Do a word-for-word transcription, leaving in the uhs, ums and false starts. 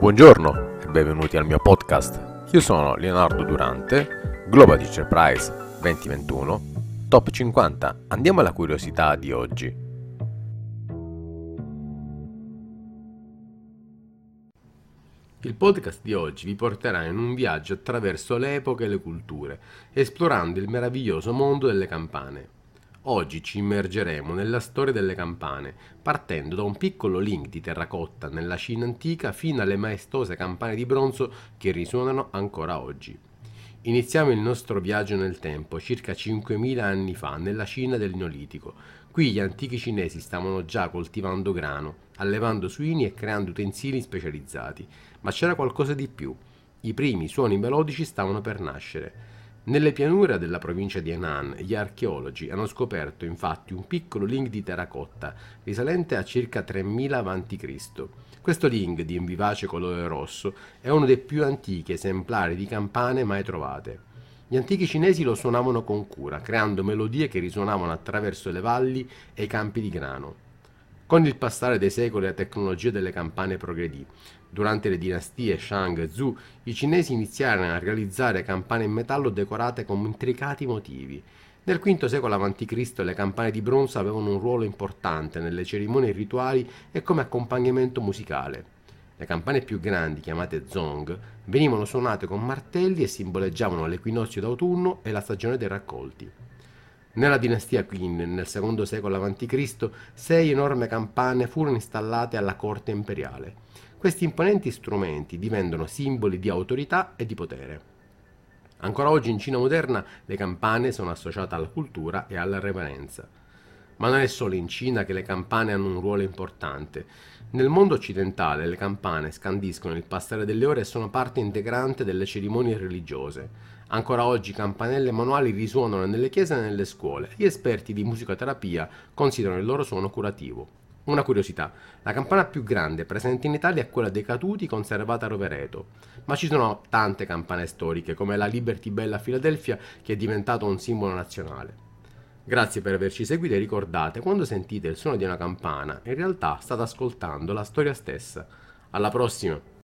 Buongiorno e benvenuti al mio podcast. Io sono Leonardo Durante, Global Teacher Prize duemilaventuno, Top cinquanta. Andiamo alla curiosità di oggi. Il podcast di oggi vi porterà in un viaggio attraverso le epoche e le culture, esplorando il meraviglioso mondo delle campane. Oggi ci immergeremo nella storia delle campane, partendo da un piccolo link di terracotta nella Cina antica fino alle maestose campane di bronzo che risuonano ancora oggi. Iniziamo il nostro viaggio nel tempo, circa cinquemila anni fa, nella Cina del Neolitico. Qui gli antichi cinesi stavano già coltivando grano, allevando suini e creando utensili specializzati. Ma c'era qualcosa di più. I primi suoni melodici stavano per nascere. Nelle pianure della provincia di Henan, gli archeologi hanno scoperto infatti un piccolo ling di terracotta, risalente a circa tremila avanti Cristo Questo ling di un vivace colore rosso è uno dei più antichi esemplari di campane mai trovate. Gli antichi cinesi lo suonavano con cura, creando melodie che risuonavano attraverso le valli e i campi di grano. Con il passare dei secoli la tecnologia delle campane progredì. Durante le dinastie Shang e Zhou, i cinesi iniziarono a realizzare campane in metallo decorate con intricati motivi. Nel quinto secolo avanti Cristo le campane di bronzo avevano un ruolo importante nelle cerimonie rituali e come accompagnamento musicale. Le campane più grandi, chiamate zong, venivano suonate con martelli e simboleggiavano l'equinozio d'autunno e la stagione dei raccolti. Nella dinastia Qin, nel secondo secolo avanti Cristo, sei enormi campane furono installate alla corte imperiale. Questi imponenti strumenti divennero simboli di autorità e di potere. Ancora oggi in Cina moderna le campane sono associate alla cultura e alla reverenza. Ma non è solo in Cina che le campane hanno un ruolo importante. Nel mondo occidentale le campane scandiscono il passare delle ore e sono parte integrante delle cerimonie religiose. Ancora oggi campanelle manuali risuonano nelle chiese e nelle scuole. Gli esperti di musicoterapia considerano il loro suono curativo. Una curiosità, la campana più grande presente in Italia è quella dei Caduti conservata a Rovereto, ma ci sono tante campane storiche come la Liberty Bell a Filadelfia che è diventato un simbolo nazionale. Grazie per averci seguito e ricordate, quando sentite il suono di una campana, in realtà state ascoltando la storia stessa. Alla prossima!